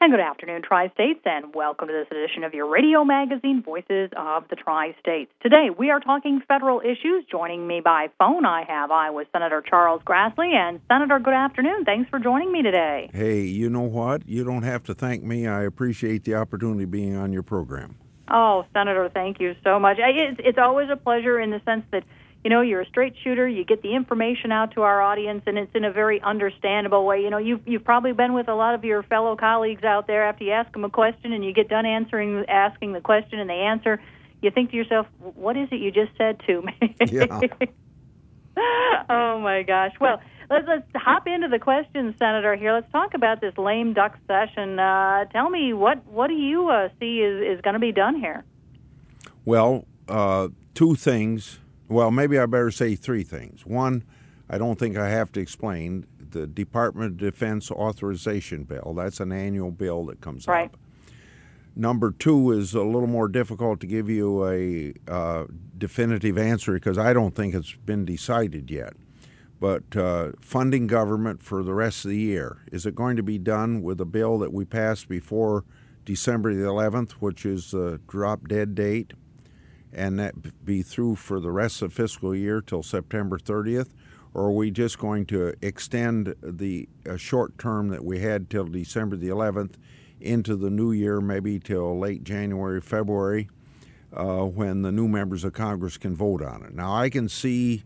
And good afternoon, Tri-States, and welcome to this edition of your radio magazine, Voices of the Tri-States. Today, we are talking federal issues. Joining me by phone, I have Iowa Senator Charles Grassley. And Senator, good afternoon. Thanks for joining me today. Hey, you know what? You don't have to thank me. I appreciate the opportunity of being on your program. Oh, Senator, thank you so much. It's always a pleasure in the sense that, you know, you're a straight shooter. You get the information out to our audience, and it's in a very understandable way. You know, you've probably been with a lot of your fellow colleagues out there. After you ask them a question and you get done asking the question and they answer, you think to yourself, what is it you just said to me? Yeah. Oh, my gosh. Well, let's hop into the questions, Senator, here. Let's talk about this lame duck session. Tell me, what do you see is going to be done here? Well, two things. Well, maybe I better say three things. One, I don't think I have to explain the Department of Defense authorization bill. That's an annual bill that comes up. Number two is a little more difficult to give you a definitive answer because I don't think it's been decided yet. But funding government for the rest of the year, is it going to be done with a bill that we passed before December the 11th, which is the drop dead date, and that be through for the rest of the fiscal year till September 30th? Or are we just going to extend the short term that we had till December the 11th into the new year, maybe till late January, February, when the new members of Congress can vote on it? Now, I can see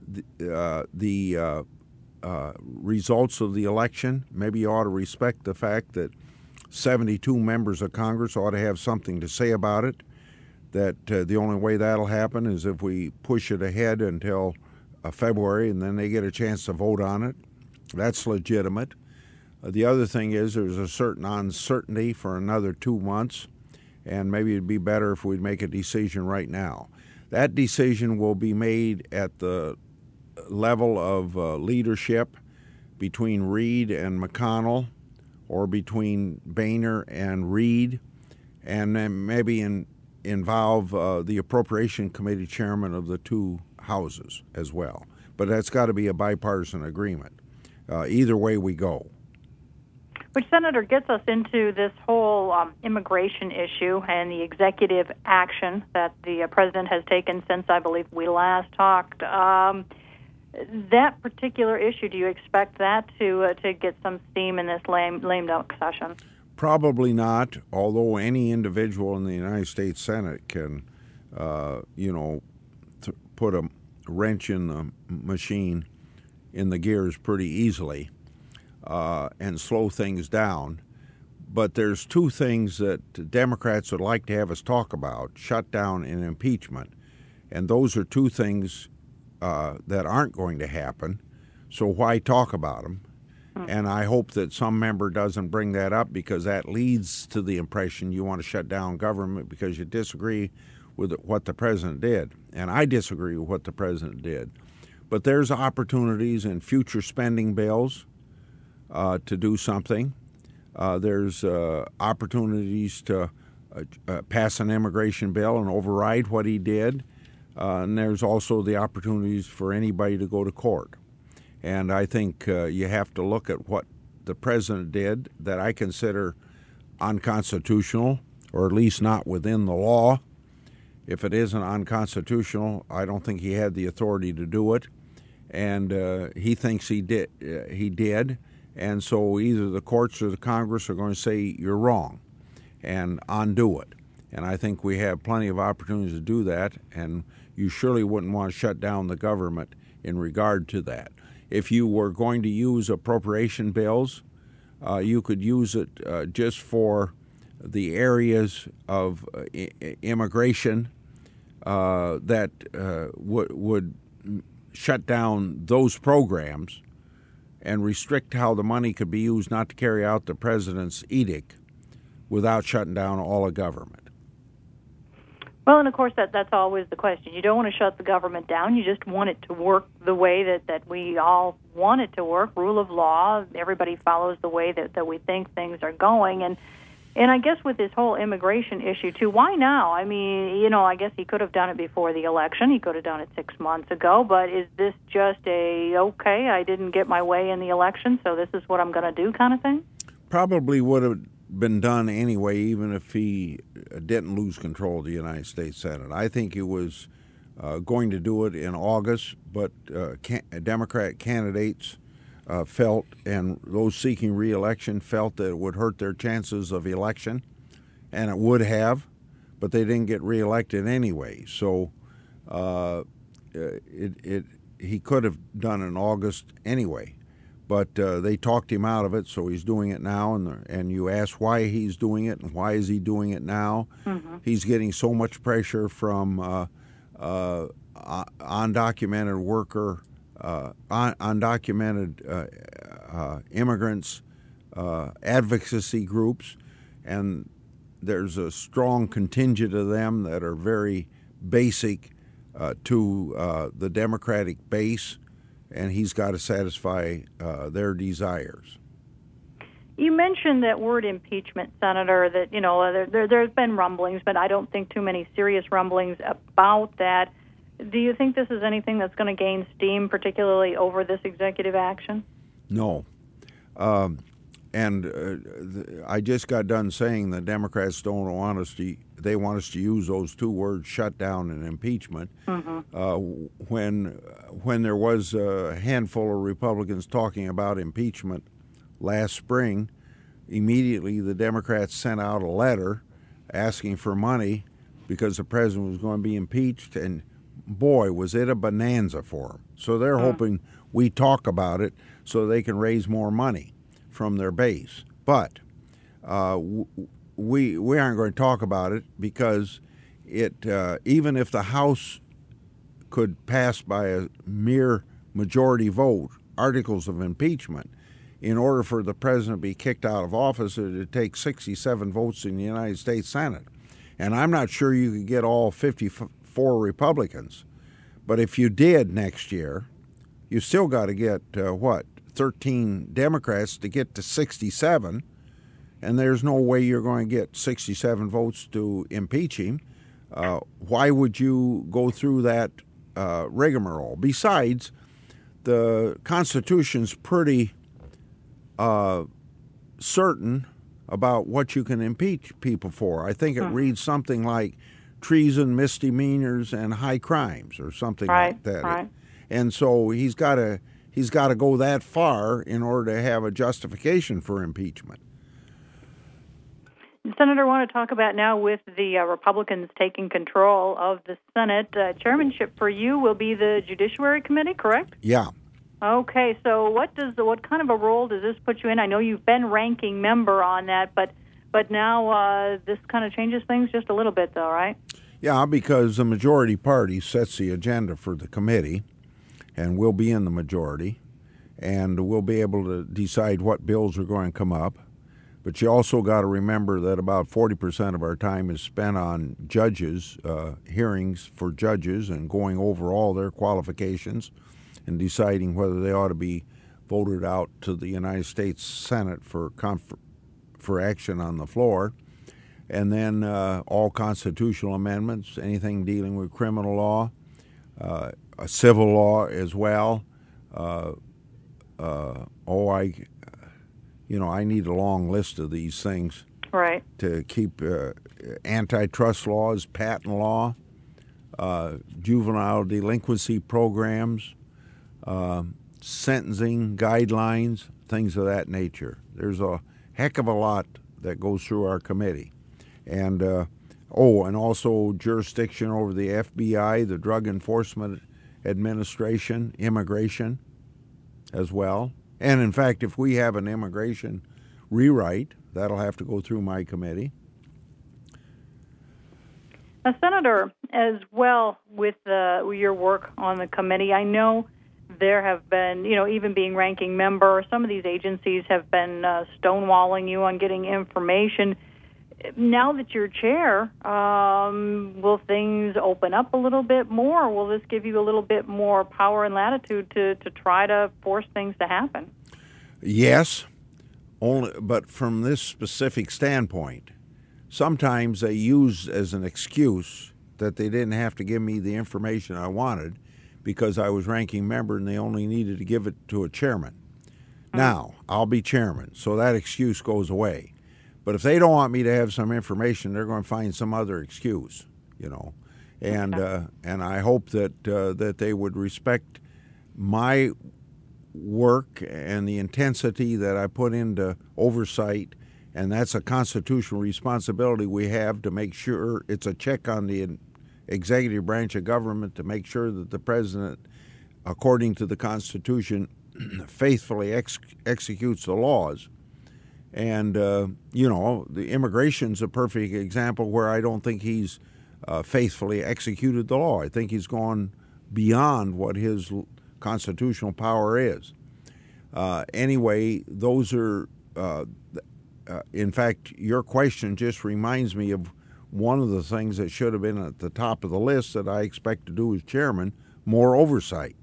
the results of the election. Maybe you ought to respect the fact that 72 members of Congress ought to have something to say about it, that the only way that'll happen is if we push it ahead until February and then they get a chance to vote on it. That's legitimate. The other thing is there's a certain uncertainty for another 2 months, and maybe it'd be better if we'd make a decision right now. That decision will be made at the level of leadership between Reid and McConnell, or between Boehner and Reid, and then maybe involve the Appropriation Committee chairman of the two houses as well. But that's got to be a bipartisan agreement. Either way we go. Which, Senator, gets us into this whole immigration issue and the executive action that the president has taken since, I believe, we last talked. That particular issue, do you expect that to get some steam in this lame duck session? Probably not, although any individual in the United States Senate can, put a wrench in the machine, in the gears pretty easily, and slow things down. But there's two things that Democrats would like to have us talk about: shutdown and impeachment. And those are two things that aren't going to happen, so why talk about them? And I hope that some member doesn't bring that up, because that leads to the impression you want to shut down government because you disagree with what the president did. And I disagree with what the president did. But there's opportunities in future spending bills to do something. There's opportunities to pass an immigration bill and override what he did. And there's also the opportunities for anybody to go to court. And I think you have to look at what the president did that I consider unconstitutional, or at least not within the law. If it isn't unconstitutional, I don't think he had the authority to do it. And he thinks he did. And so either the courts or the Congress are going to say you're wrong and undo it. And I think we have plenty of opportunities to do that, and you surely wouldn't want to shut down the government in regard to that. If you were going to use appropriation bills, you could use it just for the areas of immigration that would shut down those programs and restrict how the money could be used not to carry out the president's edict without shutting down all of government. Well, and of course, that's always the question. You don't want to shut the government down. You just want it to work the way that we all want it to work, rule of law. Everybody follows the way that we think things are going. And I guess with this whole immigration issue, too, why now? I mean, I guess he could have done it before the election. He could have done it 6 months ago. But is this just okay, I didn't get my way in the election, so this is what I'm going to do kind of thing? Probably would have been done anyway, even if he didn't lose control of the United States Senate. I think he was going to do it in August, but Democrat candidates felt, and those seeking re-election felt, that it would hurt their chances of election, and it would have, but they didn't get re-elected anyway. So he could have done it in August anyway, but they talked him out of it, so he's doing it now. And you ask why he's doing it and why is he doing it now. Mm-hmm. He's getting so much pressure from undocumented worker, undocumented immigrants, advocacy groups, and there's a strong contingent of them that are very basic to the Democratic base, and he's got to satisfy their desires. You mentioned that word impeachment, Senator, that, there's been rumblings, but I don't think too many serious rumblings about that. Do you think this is anything that's going to gain steam, particularly over this executive action? No. I just got done saying the Democrats don't want us to. They want us to use those two words, shutdown and impeachment. Mm-hmm. When there was a handful of Republicans talking about impeachment last spring, immediately the Democrats sent out a letter asking for money because the president was going to be impeached, and boy, was it a bonanza for them. So they're hoping we talk about it so they can raise more money from their base. But we aren't going to talk about it because even if the House could pass by a mere majority vote articles of impeachment, in order for the president to be kicked out of office, it would take 67 votes in the United States Senate. And I'm not sure you could get all 54 Republicans. But if you did next year, you still got to get, 13 Democrats to get to 67, and there's no way you're going to get 67 votes to impeach him. Why would you go through that rigmarole? Besides, the Constitution's pretty certain about what you can impeach people for. I think it reads something like treason, misdemeanors, and high crimes, or something like that. Right. And so he's got to go that far in order to have a justification for impeachment. Senator, I want to talk about now with the Republicans taking control of the Senate. Chairmanship for you will be the Judiciary Committee, correct? Yeah. Okay, so what kind of a role does this put you in? I know you've been ranking member on that, but now this kind of changes things just a little bit, though, right? Yeah, because the majority party sets the agenda for the committee, and we'll be in the majority, and we'll be able to decide what bills are going to come up. But you also got to remember that about 40% of our time is spent on judges, hearings for judges, and going over all their qualifications and deciding whether they ought to be voted out to the United States Senate for action on the floor. And then all constitutional amendments, anything dealing with criminal law, civil law as well. I need a long list of these things. Right. To keep antitrust laws, patent law, juvenile delinquency programs, sentencing guidelines, things of that nature. There's a heck of a lot that goes through our committee. And and also jurisdiction over the FBI, the Drug Enforcement Administration, immigration as well. And in fact, if we have an immigration rewrite, that'll have to go through my committee. Senator, as well with your work on the committee, I know there have been, even being ranking member, some of these agencies have been stonewalling you on getting information. Now that you're chair, will things open up a little bit more? Will this give you a little bit more power and latitude to try to force things to happen? Yes, but from this specific standpoint. Sometimes they use as an excuse that they didn't have to give me the information I wanted because I was ranking member and they only needed to give it to a chairman. Now, I'll be chairman, so that excuse goes away. But if they don't want me to have some information, they're going to find some other excuse, And I hope that they would respect my work and the intensity that I put into oversight, and that's a constitutional responsibility we have to make sure it's a check on the executive branch of government to make sure that the president, according to the Constitution, faithfully executes the laws. And, the immigration's a perfect example where I don't think he's faithfully executed the law. I think he's gone beyond what his constitutional power is. Anyway, those are, in fact, your question just reminds me of one of the things that should have been at the top of the list that I expect to do as chairman, more oversight.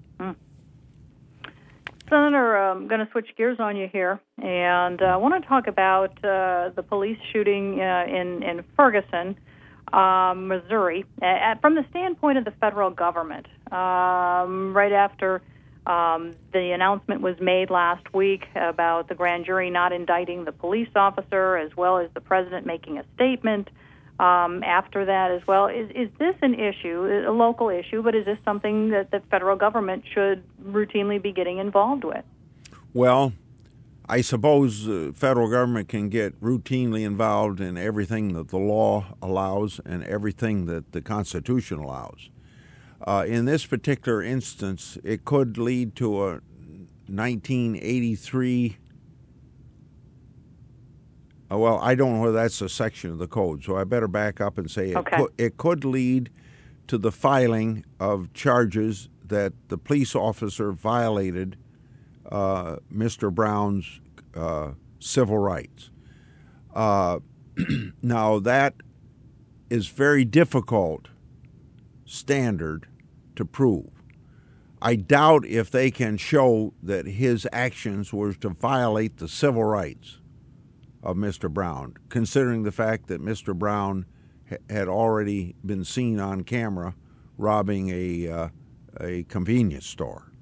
Senator, I'm going to switch gears on you here, and I want to talk about the police shooting in Ferguson, Missouri, from the standpoint of the federal government. Right after the announcement was made last week about the grand jury not indicting the police officer, as well as the president making a statement after that as well. Is this an issue, a local issue, but is this something that the federal government should routinely be getting involved with? Well, I suppose the federal government can get routinely involved in everything that the law allows and everything that the Constitution allows. In this particular instance, it could lead to a 1983. Well, I don't know whether that's a section of the code, so I better back up and say it could lead to the filing of charges that the police officer violated Mr. Brown's civil rights. Now, that is very difficult standard to prove. I doubt if they can show that his actions were to violate the civil rights of Mr. Brown, considering the fact that Mr. Brown had already been seen on camera robbing a convenience store.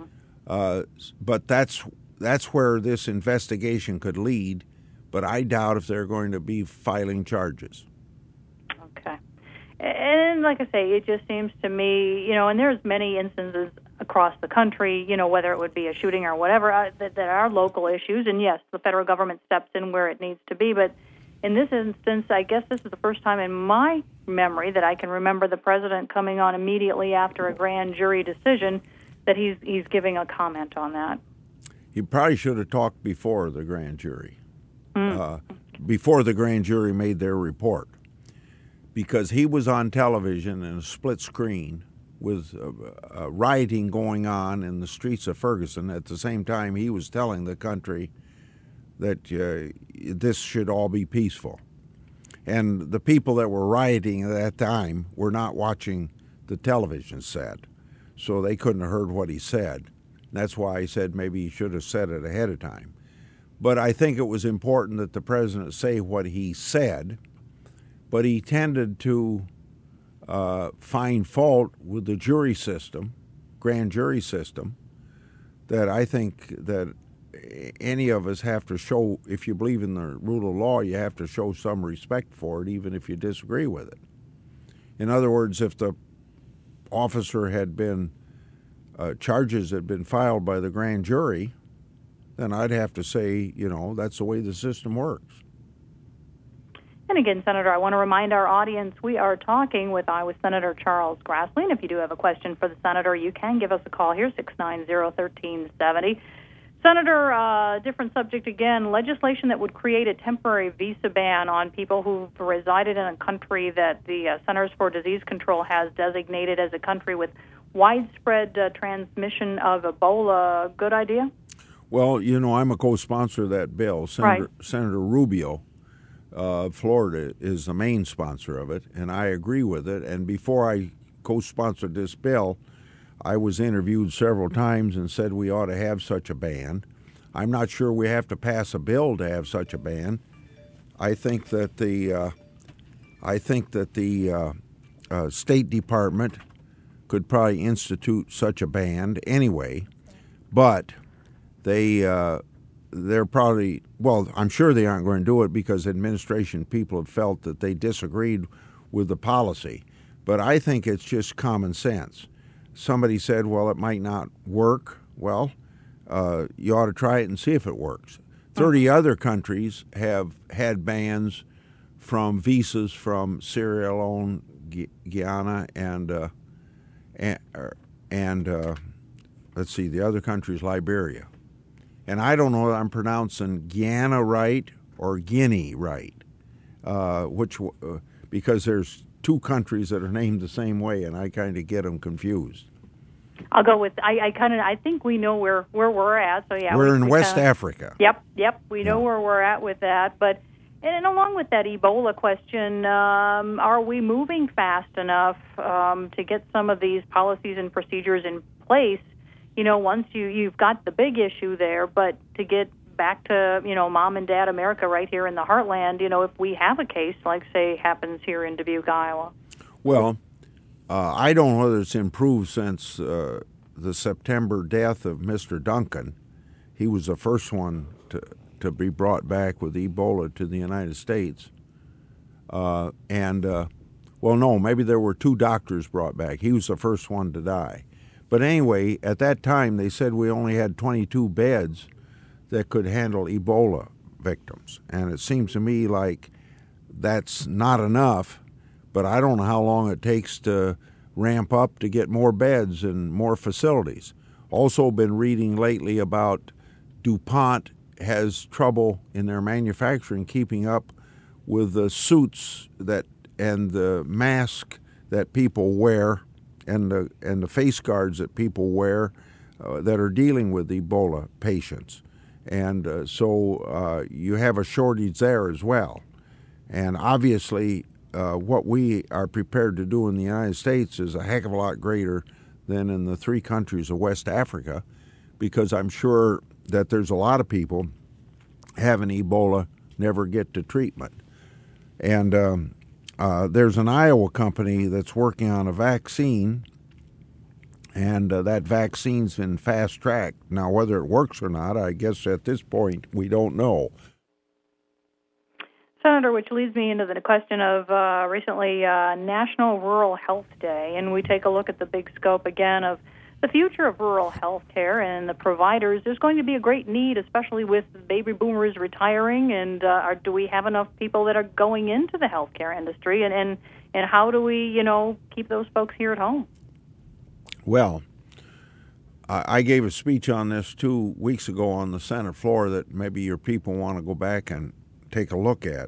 But that's where this investigation could lead, but I doubt if they're going to be filing charges. Okay. And like I say, it just seems to me, and there's many instances across the country, whether it would be a shooting or whatever, that are local issues. And yes, the federal government steps in where it needs to be. But in this instance, I guess this is the first time in my memory that I can remember the president coming on immediately after a grand jury decision that he's giving a comment on that. He probably should have talked before the grand jury, before the grand jury made their report, because he was on television in a split screen with rioting going on in the streets of Ferguson. At the same time, he was telling the country that this should all be peaceful. And the people that were rioting at that time were not watching the television set, so they couldn't have heard what he said. That's why I said maybe he should have said it ahead of time. But I think it was important that the president say what he said, but he tended to find fault with the jury system, grand jury system, that I think that any of us have to show, if you believe in the rule of law, you have to show some respect for it, even if you disagree with it. In other words, if the officer had been, charges had been filed by the grand jury, then I'd have to say, that's the way the system works. And again, Senator, I want to remind our audience we are talking with Iowa Senator Charles Grassley. And if you do have a question for the senator, you can give us a call here, 690-1370. Senator, different subject again, legislation that would create a temporary visa ban on people who've resided in a country that the Centers for Disease Control has designated as a country with widespread transmission of Ebola. Good idea? Well, I'm a co-sponsor of that bill. Senator Rubio Florida is the main sponsor of it, and I agree with it. And before I co-sponsored this bill, I was interviewed several times and said we ought to have such a ban. I'm not sure we have to pass a bill to have such a ban. I think that the State Department could probably institute such a ban anyway, but they they're probably, well, I'm sure they aren't going to do it because administration people have felt that they disagreed with the policy. But I think it's just common sense. Somebody said, well, it might not work. Well, you ought to try it and see if it works. 30 other countries have had bans from visas from Sierra Leone, Guyana, and let's see, the other country is Liberia. And I don't know if I'm pronouncing Guyana right or Guinea right, because there's two countries that are named the same way, and I kind of get them confused. I'll go with I think we know where we're at. So yeah, we're in West Africa. Yep, we know where we're at with that. But and along with that Ebola question, are we moving fast enough to get some of these policies and procedures in place? You know, once you've got the big issue there, but to get back to, you know, mom and dad America right here in the heartland, you know, if we have a case like, say, happens here in Dubuque, Iowa. Well, I don't know whether it's improved since the September death of Mr. Duncan. He was the first one to be brought back with Ebola to the United States. Well, no, maybe there were two doctors brought back. He was the first one to die. But anyway, at that time, they said we only had 22 beds that could handle Ebola victims. And it seems to me like that's not enough, but I don't know how long it takes to ramp up to get more beds and more facilities. Also been reading lately about DuPont has trouble in their manufacturing keeping up with the suits and the mask that people wear and the face guards that people wear that are dealing with Ebola patients. And so you have a shortage there as well. And obviously what we are prepared to do in the United States is a heck of a lot greater than in the three countries of West Africa, because I'm sure that there's a lot of people having Ebola never get to treatment. And there's an Iowa company that's working on a vaccine, and that vaccine's been fast-tracked. Now, whether it works or not, I guess at this point we don't know. Senator, which leads me into the question of recently National Rural Health Day, and we take a look at the big scope again of the future of rural health care and the providers. There's going to be a great need, especially with baby boomers retiring, and do we have enough people that are going into the healthcare industry, and how do we, you know, keep those folks here at home? Well, I gave a speech on this 2 weeks ago on the Senate floor that maybe your people want to go back and take a look at.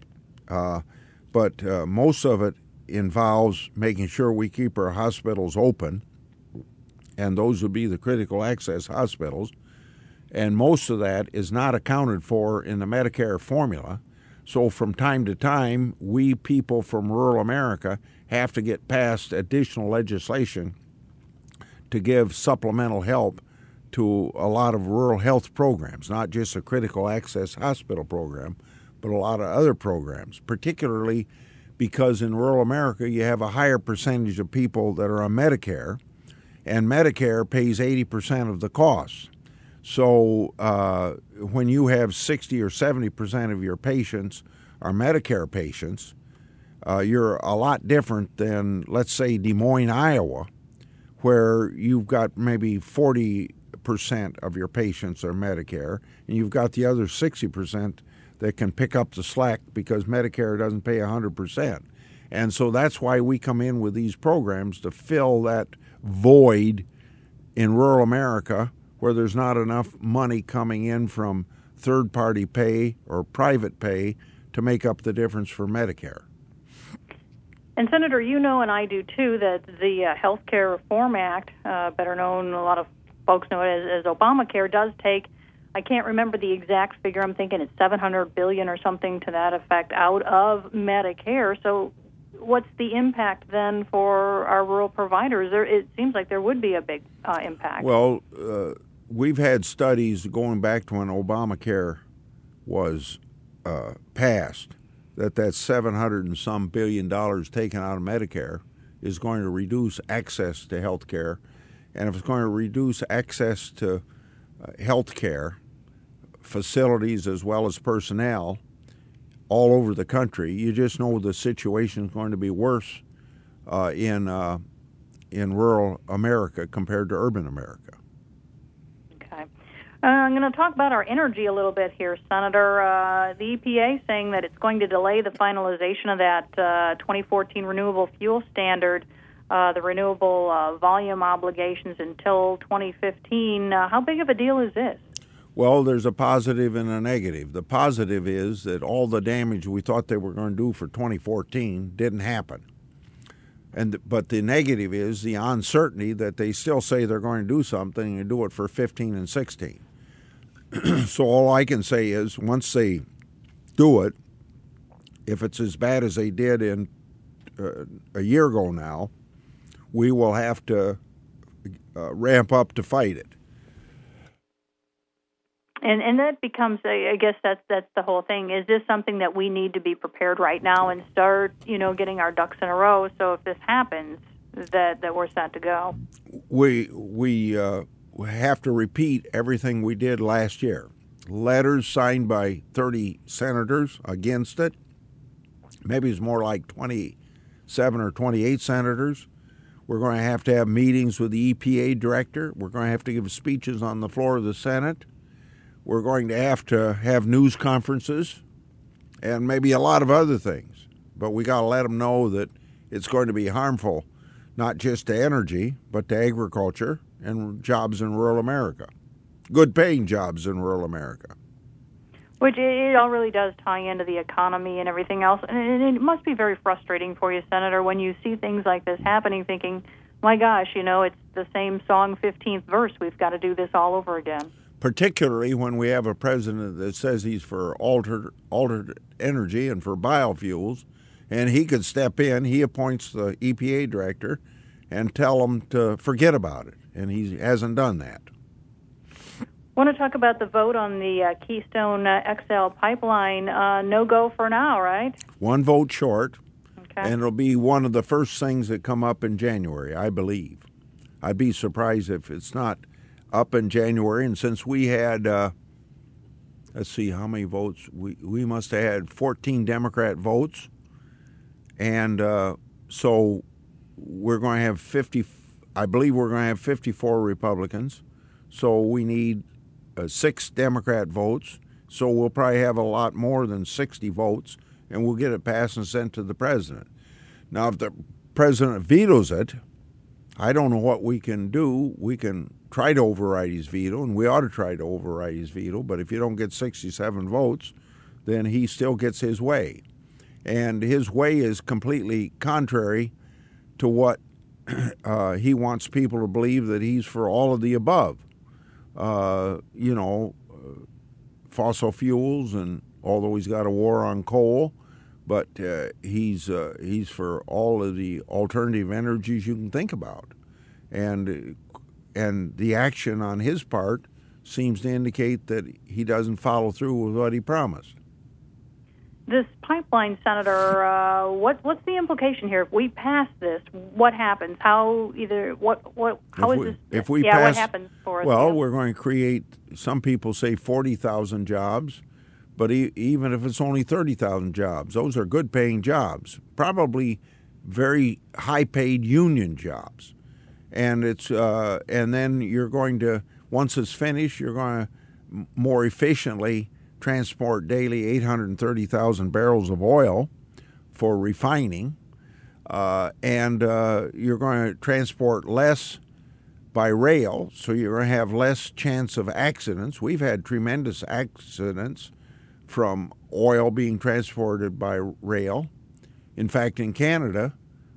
But most of it involves making sure we keep our hospitals open, and those would be the critical access hospitals. And most of that is not accounted for in the Medicare formula. So from time to time, we people from rural America have to get passed additional legislation to give supplemental help to a lot of rural health programs, not just a critical access hospital program, but a lot of other programs, particularly because in rural America you have a higher percentage of people that are on Medicare, and Medicare pays 80% of the costs. So when you have 60 or 70% of your patients are Medicare patients, you're a lot different than, let's say, Des Moines, Iowa, where you've got maybe 40% of your patients are Medicare, and you've got the other 60% that can pick up the slack because Medicare doesn't pay 100%. And so that's why we come in with these programs to fill that void in rural America where there's not enough money coming in from third-party pay or private pay to make up the difference for Medicare. And Senator, you know, and I do too, that the Health Care Reform Act, better known, a lot of folks know it as Obamacare, does take, I can't remember the exact figure, I'm thinking it's $700 billion or something to that effect out of Medicare. So what's the impact then for our rural providers? It seems like there would be a big impact. Well, we've had studies going back to when Obamacare was passed, that $700 and some billion taken out of Medicare is going to reduce access to health care. And if it's going to reduce access to health care facilities as well as personnel all over the country. You just know the situation is going to be worse in rural America compared to urban America. Okay. I'm going to talk about our energy a little bit here, Senator. The EPA saying that it's going to delay the finalization of that 2014 renewable fuel standard, the renewable volume obligations until 2015. How big of a deal is this? Well, there's a positive and a negative. The positive is that all the damage we thought they were going to do for 2014 didn't happen. But the negative is the uncertainty that they still say they're going to do something and do it for 15 and 16. So all I can say is once they do it, if it's as bad as they did in a year ago now, we will have to ramp up to fight it. And that becomes, I guess that's the whole thing. Is this something that we need to be prepared right now and start, getting our ducks in a row so if this happens, that we're set to go? We have to repeat everything we did last year. Letters signed by 30 senators against it. Maybe it's more like 27 or 28 senators. We're going to have meetings with the EPA director. We're going to have to give speeches on the floor of the Senate. We're going to have news conferences and maybe a lot of other things. But we got to let them know that it's going to be harmful, not just to energy, but to agriculture and jobs in rural America. Good paying jobs in rural America. Which it all really does tie into the economy and everything else. And it must be very frustrating for you, Senator, when you see things like this happening, thinking, my gosh, it's the same song, 15th verse. We've got to do this all over again. Particularly when we have a president that says he's for altered energy and for biofuels, and he could step in, he appoints the EPA director, and tell them to forget about it, and he hasn't done that. I want to talk about the vote on the Keystone XL pipeline. No-go for now, right? One vote short, okay. And it'll be one of the first things that come up in January, I believe. I'd be surprised if it's not up in January, and since we had, let's see, how many votes? We must have had 14 Democrat votes, and so we're going to have 50, I believe we're going to have 54 Republicans, so we need 6 Democrat votes, so we'll probably have a lot more than 60 votes, and we'll get it passed and sent to the president. Now, if the president vetoes it, I don't know what we can do. We can try to override his veto, and we ought to try to override his veto, but if you don't get 67 votes, then he still gets his way. And his way is completely contrary to what he wants people to believe, that he's for all of the above. Fossil fuels, and although he's got a war on coal, but he's for all of the alternative energies you can think about. And the action on his part seems to indicate that he doesn't follow through with what he promised. This pipeline, Senator, what's the implication here? If we pass this, what happens? What happens for us? Well, we're going to create, some people say 40,000 jobs, but even if it's only 30,000 jobs, those are good paying jobs, probably very high paid union jobs. And and then you're going to, once it's finished, you're going to more efficiently transport daily 830,000 barrels of oil for refining, and you're going to transport less by rail, so you're going to have less chance of accidents. We've had tremendous accidents from oil being transported by rail. In fact, in Canada,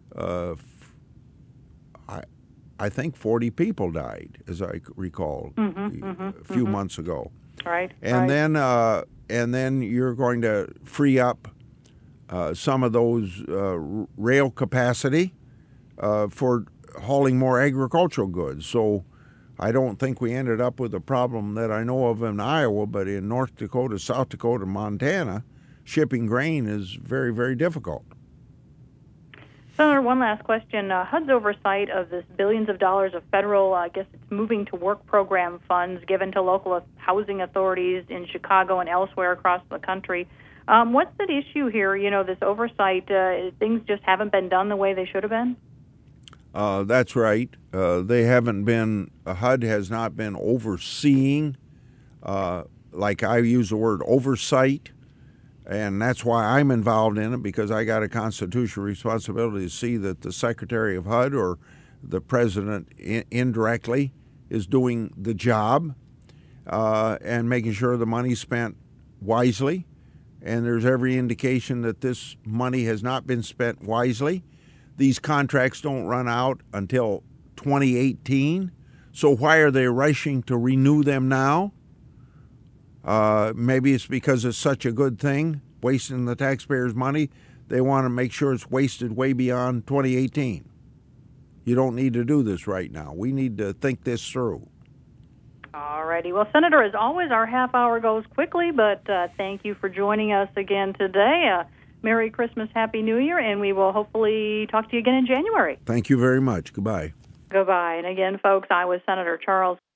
I think 40 people died, as I recall, a few months ago. Right. And then you're going to free up some of those rail capacity for hauling more agricultural goods. So I don't think we ended up with a problem that I know of in Iowa, but in North Dakota, South Dakota, Montana, shipping grain is very, very difficult. Senator, one last question. HUD's oversight of this billions of dollars of federal, I guess it's moving to work program funds given to local housing authorities in Chicago and elsewhere across the country. What's at issue here? You know, this oversight, things just haven't been done the way they should have been? That's right. They haven't been, HUD has not been overseeing, like I use the word oversight, and that's why I'm involved in it, because I got a constitutional responsibility to see that the Secretary of HUD or the President indirectly is doing the job and making sure the money's spent wisely. And there's every indication that this money has not been spent wisely. These contracts don't run out until 2018. So why are they rushing to renew them now? Maybe it's because it's such a good thing, wasting the taxpayers' money. They want to make sure it's wasted way beyond 2018. You don't need to do this right now. We need to think this through. All righty. Well, Senator, as always, our half hour goes quickly, but thank you for joining us again today. Merry Christmas, Happy New Year, and we will hopefully talk to you again in January. Thank you very much. Goodbye. Goodbye. And again, folks, I was Senator Charles